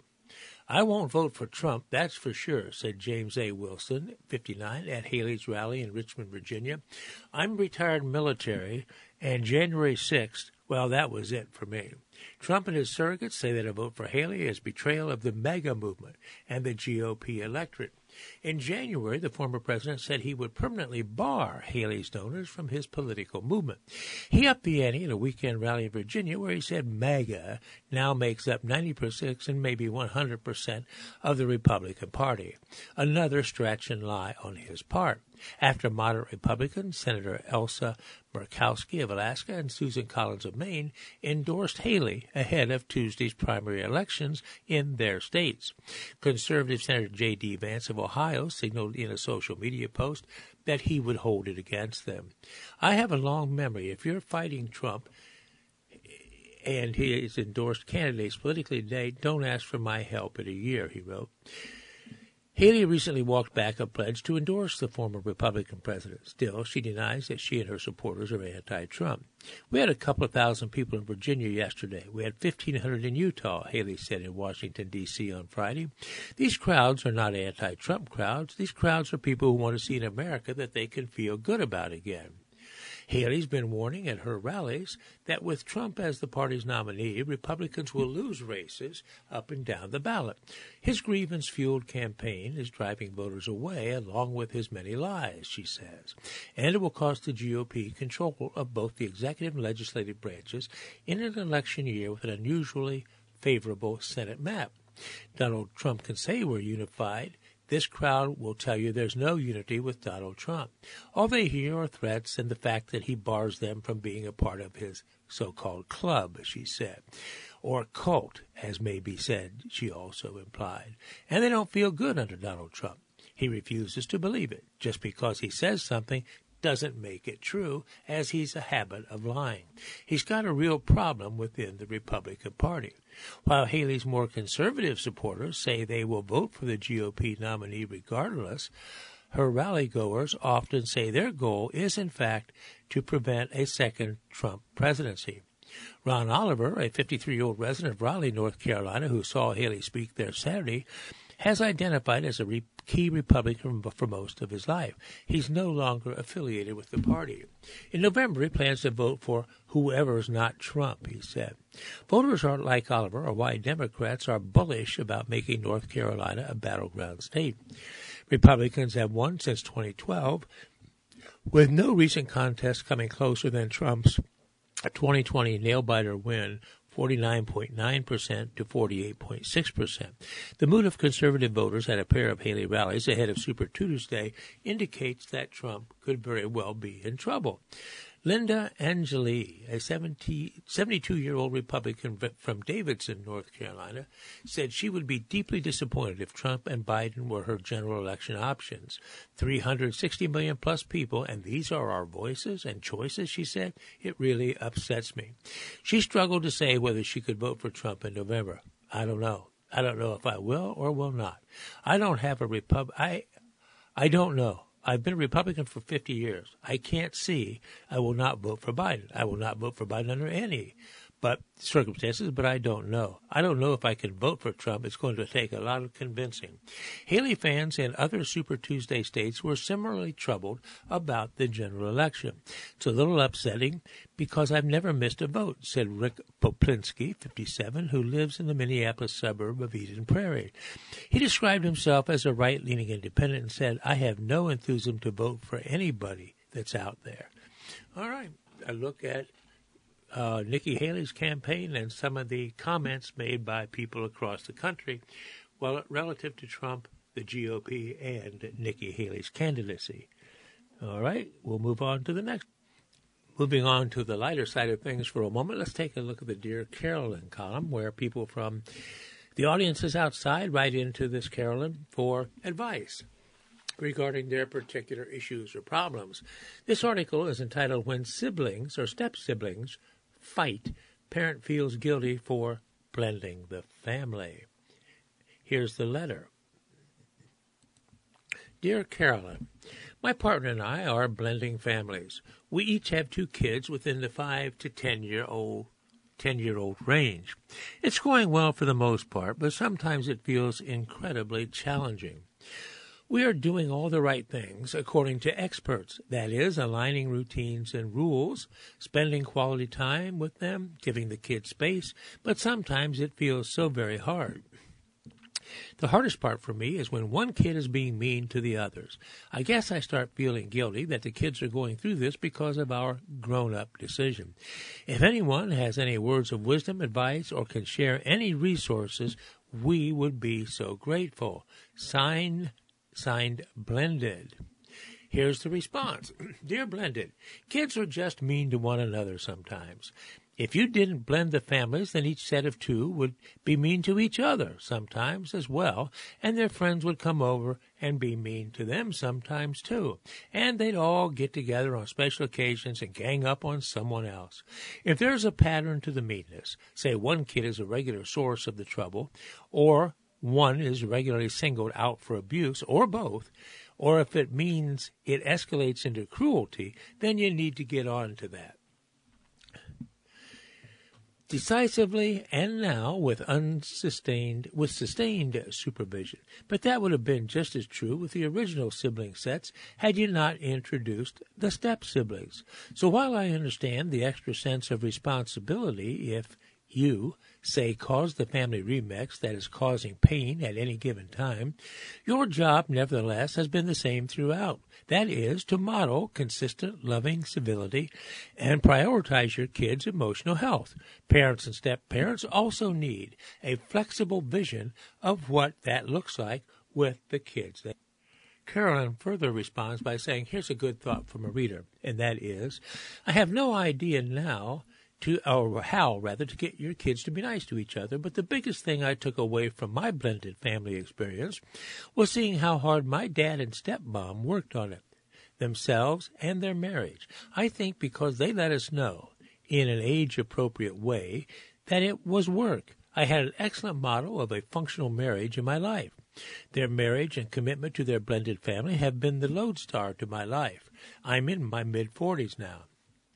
I won't vote for Trump, that's for sure, said James A. Wilson, fifty-nine, at Haley's rally in Richmond, Virginia. I'm retired military, and January sixth, well, that was it for me. Trump and his surrogates say that a vote for Haley is betrayal of the MAGA movement and the G O P electorate. In January, the former president said he would permanently bar Haley's donors from his political movement. He upped the ante in a weekend rally in Virginia where he said MAGA now makes up ninety percent and maybe one hundred percent of the Republican Party. Another stretch and lie on his part. After moderate Republicans, Senator Elsa Murkowski of Alaska and Susan Collins of Maine endorsed Haley ahead of Tuesday's primary elections in their states. Conservative Senator J D. Vance of Ohio signaled in a social media post that he would hold it against them. I have a long memory. If you're fighting Trump and his endorsed candidates politically today, don't ask for my help in a year, he wrote. Haley recently walked back a pledge to endorse the former Republican president. Still, she denies that she and her supporters are anti-Trump. We had a couple of thousand people in Virginia yesterday. We had fifteen hundred in Utah, Haley said in Washington, D C on Friday. These crowds are not anti-Trump crowds. These crowds are people who want to see an America that they can feel good about again. Haley's been warning at her rallies that with Trump as the party's nominee, Republicans will lose races up and down the ballot. His grievance-fueled campaign is driving voters away along with his many lies, she says, and it will cost the G O P control of both the executive and legislative branches in an election year with an unusually favorable Senate map. Donald Trump can say we're unified. This crowd will tell you there's no unity with Donald Trump. All they hear are threats and the fact that he bars them from being a part of his so-called club, she said, or cult, as may be said, she also implied. And they don't feel good under Donald Trump. He refuses to believe it. Just because he says something doesn't make it true, as he's a habit of lying. He's got a real problem within the Republican Party. While Haley's more conservative supporters say they will vote for the G O P nominee regardless, her rally-goers often say their goal is, in fact, to prevent a second Trump presidency. Ron Oliver, a fifty-three-year-old resident of Raleigh, North Carolina, who saw Haley speak there Saturday, has identified as a re- key Republican for most of his life. He's no longer affiliated with the party. In November, he plans to vote for whoever's not Trump, he said. Voters are like Oliver, or why Democrats are bullish about making North Carolina a battleground state. Republicans have won since twenty twelve, with no recent contest coming closer than Trump's twenty twenty nail-biter win, forty-nine point nine percent to forty-eight point six percent. The mood of conservative voters at a pair of Haley rallies ahead of Super Tuesday indicates that Trump could very well be in trouble. Linda Angeli, a seventy-two-year-old Republican from Davidson, North Carolina, said she would be deeply disappointed if Trump and Biden were her general election options. three hundred sixty million plus people, and these are our voices and choices, she said. It really upsets me. She struggled to say whether she could vote for Trump in November. I don't know. I don't know if I will or will not. I don't have a Repub. I, I don't know. I've been a Republican for fifty years. I can't see I will not vote for Biden. I will not vote for Biden under any but circumstances, but I don't know. I don't know if I can vote for Trump. It's going to take a lot of convincing. Haley fans in other Super Tuesday states were similarly troubled about the general election. It's a little upsetting because I've never missed a vote, said Rick Poplinski, fifty-seven, who lives in the Minneapolis suburb of Eden Prairie. He described himself as a right-leaning independent and said, I have no enthusiasm to vote for anybody that's out there. All right, a look at Uh, Nikki Haley's campaign and some of the comments made by people across the country, well, relative to Trump, the G O P, and Nikki Haley's candidacy. All right, we'll move on to the next. Moving on to the lighter side of things for a moment, let's take a look at the Dear Carolyn column, where people from the audiences outside write into this Carolyn for advice regarding their particular issues or problems. This article is entitled, When Siblings or Step-Siblings Fight, Parent Feels Guilty for Blending the Family. Here's the letter. Dear Carolyn, my partner and I are blending families. We each have two kids within the five to ten-year-old ten-year-old range. It's going well for the most part, but sometimes it feels incredibly challenging. We are doing all the right things according to experts, that is, aligning routines and rules, spending quality time with them, giving the kids space, but sometimes it feels so very hard. The hardest part for me is when one kid is being mean to the others. I guess I start feeling guilty that the kids are going through this because of our grown-up decision. If anyone has any words of wisdom, advice, or can share any resources, we would be so grateful. Signed, Signed, Blended. Here's the response. Dear Blended, kids are just mean to one another sometimes. If you didn't blend the families, then each set of two would be mean to each other sometimes as well, and their friends would come over and be mean to them sometimes too. And they'd all get together on special occasions and gang up on someone else. If there's a pattern to the meanness, say one kid is a regular source of the trouble, or one is regularly singled out for abuse, or both, or if it means it escalates into cruelty, then you need to get on to that. decisively and now with unsustained with sustained supervision. But that would have been just as true with the original sibling sets had you not introduced the step siblings. So while I understand the extra sense of responsibility if you, say, cause the family remix that is causing pain at any given time, your job, nevertheless, has been the same throughout. That is, to model consistent, loving civility and prioritize your kids' emotional health. Parents and step-parents also need a flexible vision of what that looks like with the kids. Carolyn further responds by saying, here's a good thought from a reader, and that is, I have no idea now to, or how, rather, to get your kids to be nice to each other. But the biggest thing I took away from my blended family experience was seeing how hard my dad and stepmom worked on it, themselves and their marriage. I think because they let us know, in an age-appropriate way, that it was work. I had an excellent model of a functional marriage in my life. Their marriage and commitment to their blended family have been the lodestar to my life. I'm in my mid-forties now.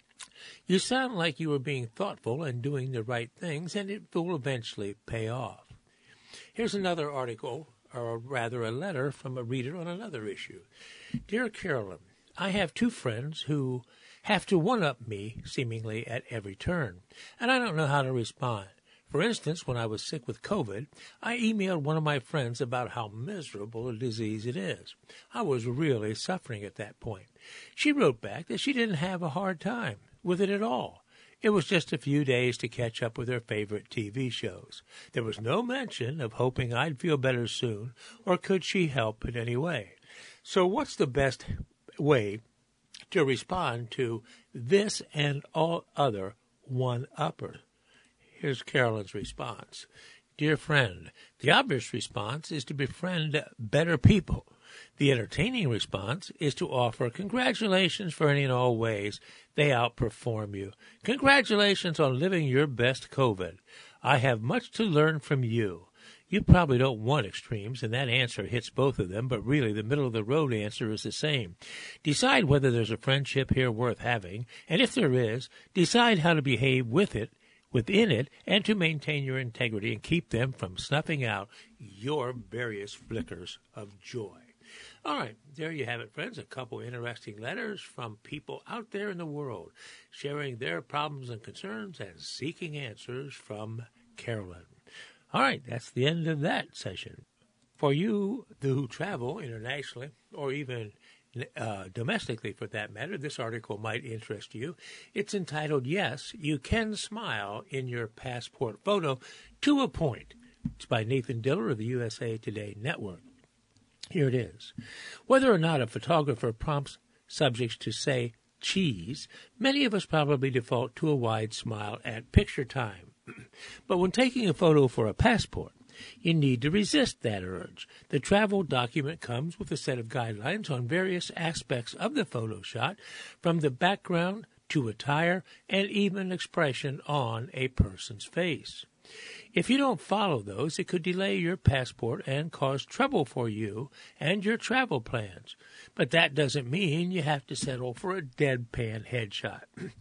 You sound like you were being thoughtful and doing the right things, and it will eventually pay off. Here's another article, or rather a letter from a reader on another issue. Dear Carolyn, I have two friends who have to one-up me, seemingly, at every turn, and I don't know how to respond. For instance, when I was sick with COVID, I emailed one of my friends about how miserable a disease it is. I was really suffering at that point. She wrote back that she didn't have a hard time with it at all. It was just a few days to catch up with her favorite T V shows. There was no mention of hoping I'd feel better soon, or could she help in any way. So what's the best way to respond to this and all other one-uppers? Here's Carolyn's response. Dear friend, the obvious response is to befriend better people. The entertaining response is to offer congratulations for any and all ways they outperform you. Congratulations on living your best COVID. I have much to learn from you. You probably don't want extremes, and that answer hits both of them, but really the middle-of-the-road answer is the same. Decide whether there's a friendship here worth having, and if there is, decide how to behave with it, within it, and to maintain your integrity and keep them from snuffing out your various flickers of joy. All right, there you have it, friends. A couple interesting letters from people out there in the world, sharing their problems and concerns and seeking answers from Carolyn. All right, that's the end of that session. For you who travel internationally, or even uh, domestically for that matter, this article might interest you. It's entitled, Yes, You Can Smile in Your Passport Photo to a Point. It's by Nathan Diller of the U S A Today Network. Here it is. Whether or not a photographer prompts subjects to say cheese, many of us probably default to a wide smile at picture time. But when taking a photo for a passport, you need to resist that urge. The travel document comes with a set of guidelines on various aspects of the photo shot, from the background to attire and even expression on a person's face. If you don't follow those, it could delay your passport and cause trouble for you and your travel plans. But that doesn't mean you have to settle for a deadpan headshot.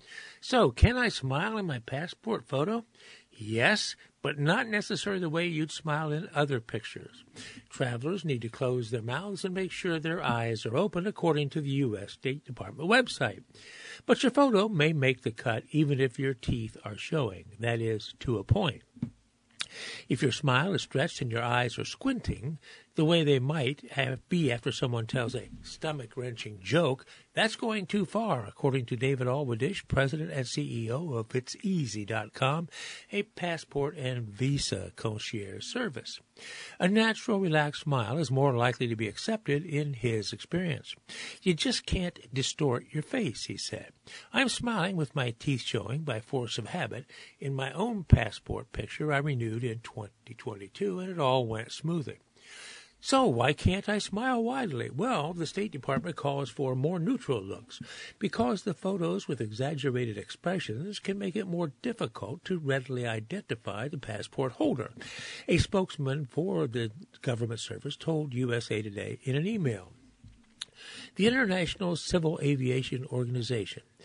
So, can I smile in my passport photo? Yes, but not necessarily the way you'd smile in other pictures. Travelers need to close their mouths and make sure their eyes are open according to the U S State Department website. But your photo may make the cut even if your teeth are showing, that is, to a point. If your smile is stretched and your eyes are squinting, the way they might have be after someone tells a stomach-wrenching joke, that's going too far, according to David Alwadish, president and C E O of It's Easy dot com, a passport and visa concierge service. A natural, relaxed smile is more likely to be accepted in his experience. You just can't distort your face, he said. I'm smiling with my teeth showing by force of habit. In my own passport picture I renewed in twenty twenty-two, and it all went smoothly. So why can't I smile widely? Well, the State Department calls for more neutral looks because the photos with exaggerated expressions can make it more difficult to readily identify the passport holder. A spokesman for the government service told U S A Today in an email. The International Civil Aviation Organization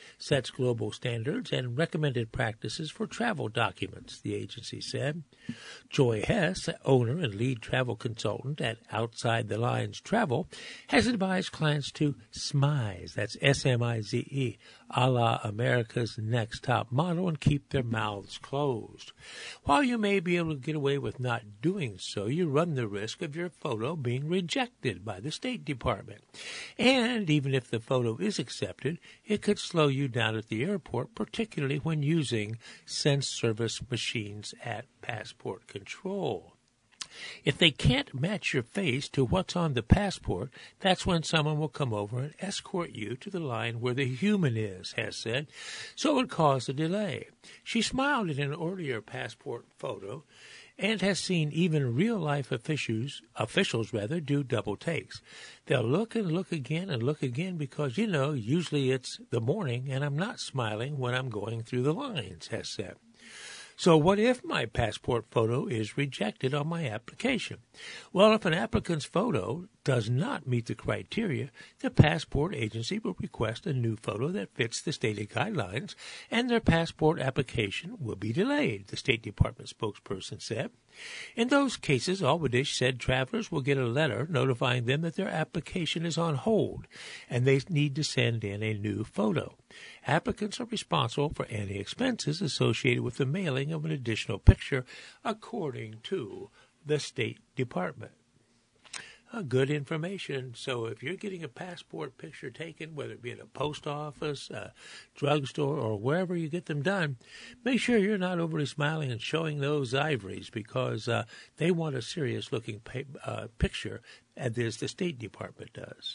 sets global standards and recommended practices for travel documents, the agency said. Joy Hess, owner and lead travel consultant at Outside the Lines Travel, has advised clients to smize, that's S M I Z E, a la America's Next Top Model, and keep their mouths closed. While you may be able to get away with not doing so, you run the risk of your photo being rejected by the State Department. And even if the photo is accepted, it could slow you down at the airport, particularly when using sense service machines at passport control. If they can't match your face to what's on the passport, that's when someone will come over and escort you to the line where the human is, Hess said, so it would cause a delay. She smiled at an earlier passport photo and has seen even real-life officials, officials rather, do double takes. They'll look and look again and look again because, you know, usually it's the morning and I'm not smiling when I'm going through the lines, Hess said. So what if my passport photo is rejected on my application? Well, if an applicant's photo does not meet the criteria, the passport agency will request a new photo that fits the stated guidelines, and their passport application will be delayed, the State Department spokesperson said. In those cases, Alwadish said travelers will get a letter notifying them that their application is on hold, and they need to send in a new photo. Applicants are responsible for any expenses associated with the mailing of an additional picture, according to the State Department. Uh, good information. So if you're getting a passport picture taken, whether it be at a post office, a drugstore, or wherever you get them done, make sure you're not overly smiling and showing those ivories because uh, they want a serious-looking pa- uh, picture, as the State Department does.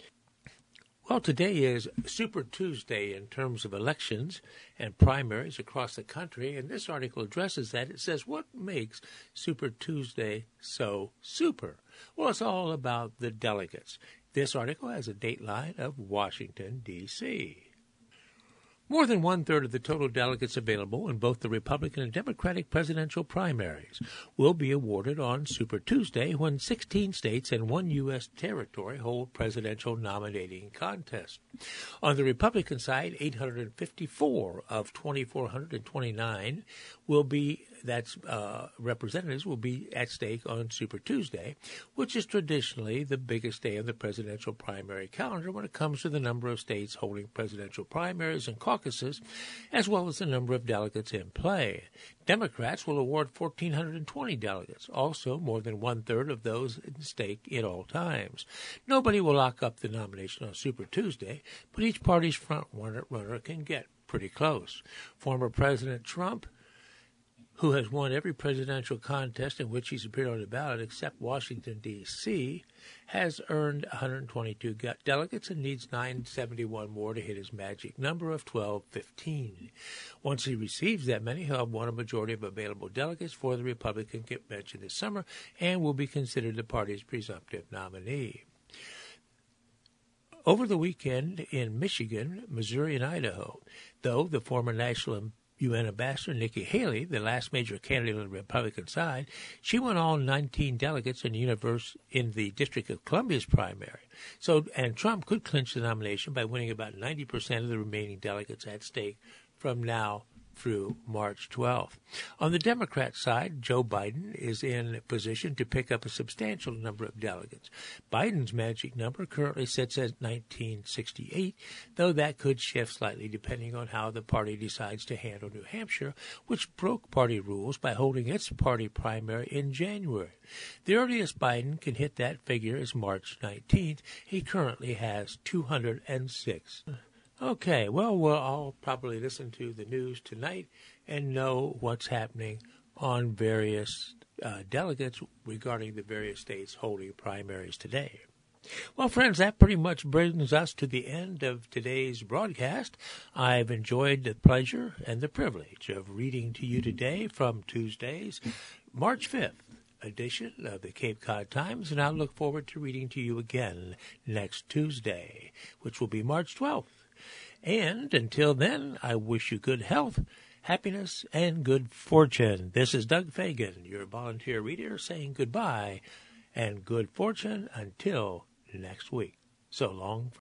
Well, today is Super Tuesday in terms of elections and primaries across the country, and this article addresses that. It says, what makes Super Tuesday so super? Well, it's all about the delegates. This article has a dateline of Washington, D C More than one-third of the total delegates available in both the Republican and Democratic presidential primaries will be awarded on Super Tuesday when sixteen states and one U S territory hold presidential nominating contests. On the Republican side, eight hundred fifty-four of two thousand four hundred twenty-nine will be that's uh, representatives will be at stake on Super Tuesday, which is traditionally the biggest day of the presidential primary calendar when it comes to the number of states holding presidential primaries and caucuses, as well as the number of delegates in play. Democrats will award one thousand four hundred twenty delegates, also more than one-third of those at stake at all times. Nobody will lock up the nomination on Super Tuesday, but each party's front-runner can get pretty close. Former President Trump, who has won every presidential contest in which he's appeared on the ballot except Washington, D C, has earned one hundred twenty-two delegates and needs nine hundred seventy-one more to hit his magic number of twelve fifteen. Once he receives that many, he'll have won a majority of available delegates for the Republican convention this summer and will be considered the party's presumptive nominee. Over the weekend in Michigan, Missouri, and Idaho, though the former national U N Ambassador Nikki Haley, the last major candidate on the Republican side, she won all nineteen delegates in the universe in the District of Columbia's primary. So, and Trump could clinch the nomination by winning about ninety percent of the remaining delegates at stake from now through March twelfth. On the Democrat side, Joe Biden is in position to pick up a substantial number of delegates. Biden's magic number currently sits at nineteen sixty-eight, though that could shift slightly depending on how the party decides to handle New Hampshire, which broke party rules by holding its party primary in January. The earliest Biden can hit that figure is March nineteenth. He currently has two hundred six. Okay, well, we'll all probably listen to the news tonight and know what's happening on various uh, delegates regarding the various states holding primaries today. Well, friends, that pretty much brings us to the end of today's broadcast. I've enjoyed the pleasure and the privilege of reading to you today from Tuesday's March fifth edition of the Cape Cod Times, and I look forward to reading to you again next Tuesday, which will be March twelfth. And until then, I wish you good health, happiness, and good fortune. This is Doug Fagan, your volunteer reader, saying goodbye and good fortune until next week. So long.